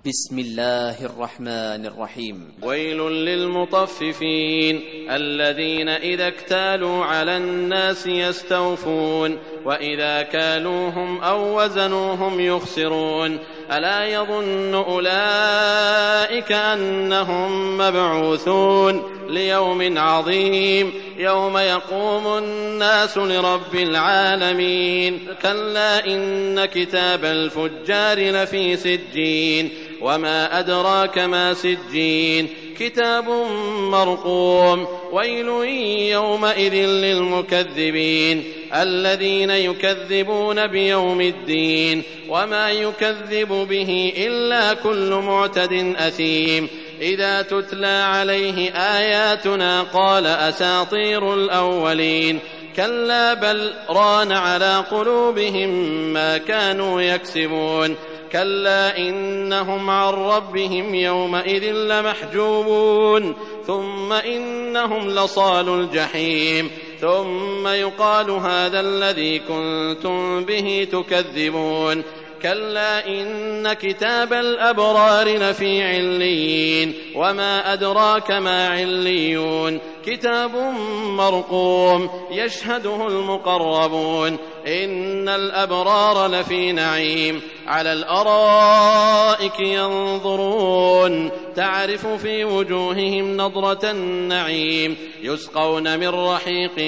بسم الله الرحمن الرحيم. ويل للمطففين الذين إذا اكتالوا على الناس يستوفون وإذا كالوهم أو وزنوهم يخسرون ألا يظن أولئك أنهم مبعوثون ليوم عظيم يوم يقوم الناس لرب العالمين كلا إن كتاب الفجار لفي سجين وما أدراك ما سجين كتاب مرقوم ويل يومئذ للمكذبين الذين يكذبون بيوم الدين وما يكذب به إلا كل معتد أثيم إذا تتلى عليه آياتنا قال أساطير الأولين كلا بل ران على قلوبهم ما كانوا يكسبون كلا إنهم عن ربهم يومئذ لمحجوبون ثم إنهم لصالوا الجحيم ثم يقال هذا الذي كنتم به تكذبون كلا إن كتاب الأبرار لفي عليين وما أدراك ما عليون كتاب مرقوم يشهده المقربون إن الأبرار لفي نعيم على الأرائك ينظرون تعرف في وجوههم نضرة النعيم يسقون من رحيق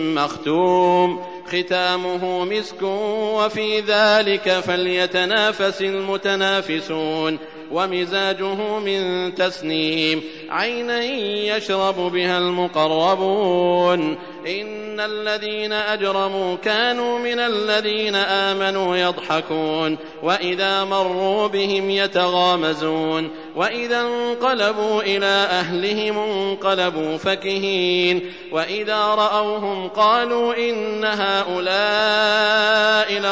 مختوم ختامه مسك وفي ذلك فليتنافس المتنافسون ومزاجه من تسنيم عينا يشرب بها المقربون إن الذين أجرموا كانوا من الذين آمنوا يضحكون وإذا مروا بهم يتغامزون وإذا انقلبوا إلى أهلهم انقلبوا فكهين وإذا رأوهم قالوا إن هؤلاء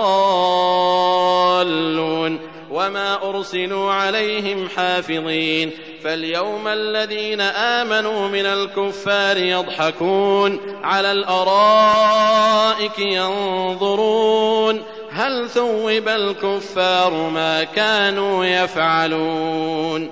لضالون وما أرسلوا عليهم حافظين فاليوم الذين آمنوا من الكفار يضحكون على الأرائك ينظرون هل ثوب الكفار ما كانوا يفعلون.